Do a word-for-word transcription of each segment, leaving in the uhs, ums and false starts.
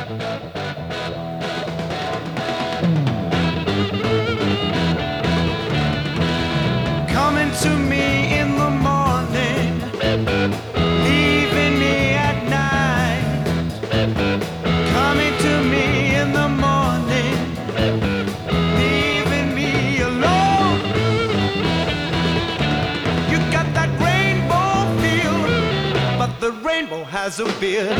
Coming to me in the morning, leaving me at night. Coming to me in the morning, leaving me alone. You got that rainbow feel, but the rainbow has a beard.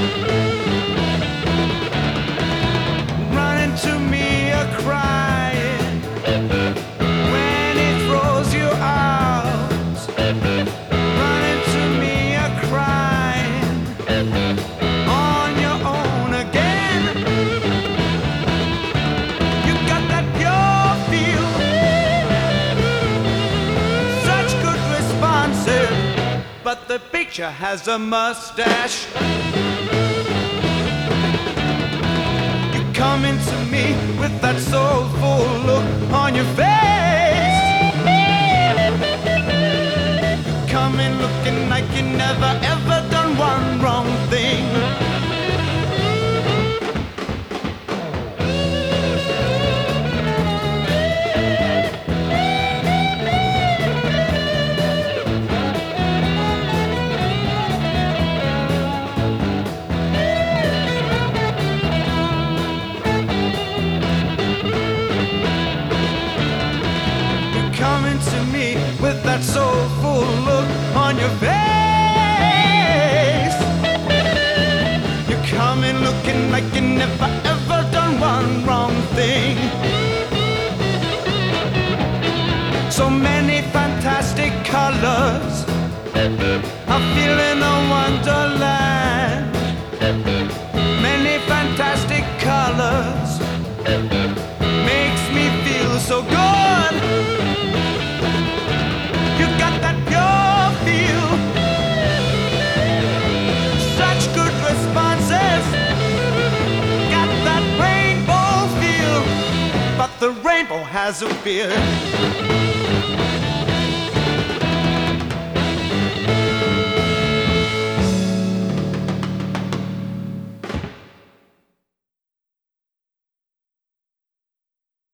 Running to me a crying when it throws you out. Running to me a crying on your own again. You got that pure feel, such good responses, but the picture has a mustache. Coming to me with that soulful look on your face. Coming looking like you never ever done one wrong thing. Coming to me with that soulful look on your face. You're coming looking like you never ever done one wrong thing. So many fantastic colors, I feel in a wonderland. Many fantastic colors makes me feel so good. You got that pure feel, such good responses. Got that rainbow feel, but the rainbow has a beard.